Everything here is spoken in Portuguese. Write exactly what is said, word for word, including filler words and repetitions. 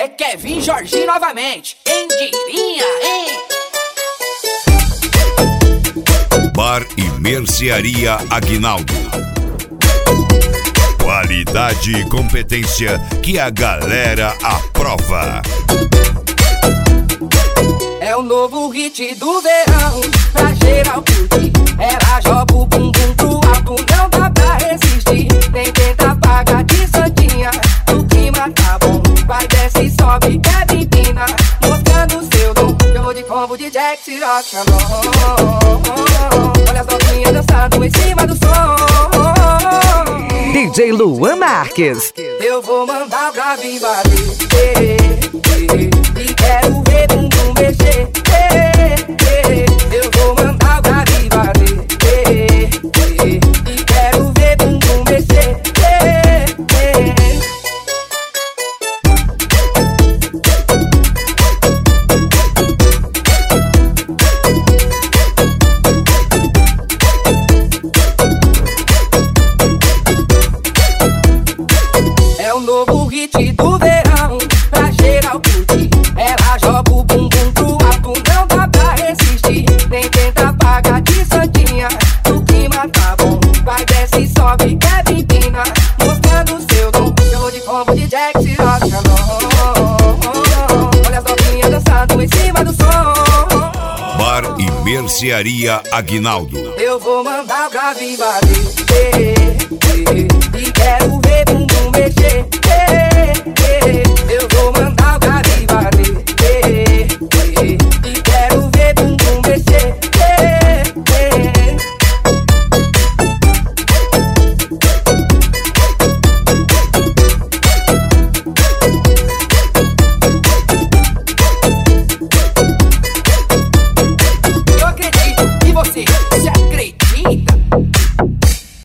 é Kevin Jorginho novamente. Quem diria, hein? Bar e Mercearia Aguinaldo. Qualidade e competência que a galera aprova. É o novo hit do verão, pra geral curtir. Ela joga o bumbum pro alto, não dá pra resistir. Nem tenta pagar de santinha, o clima tá bom. Vai, desce e sobe, quer empina, mostrando seu dom. Eu vou de combo de Jack, Ciroc, Xandão. Olha as novinhas dançando em cima do som. D J Luan Marques. Eu vou mandar pra vir bater, eh, eh, e quero ver bumbum mexer, eh, eh. Eu vou mandar pra vir bater, eh, eh, e quero ver bumbum mexer, eh, eh. É o novo hit do verão, pra geral curtir. Ela joga o bumbum pro alto, não dá pra resistir. Nem tenta pagar de santinha, o clima tá bom. Vai, desce e sobe, quer empina, mostrando seu dom. Eu vou de combo de Jack, Ciroc, Xandão. Olha as novinhas dançando em cima do som. Bar e Mercearia Aguinaldo. Eu vou mandar pra vir bater, eh, eh, e quero ver bumbum mexer, eh,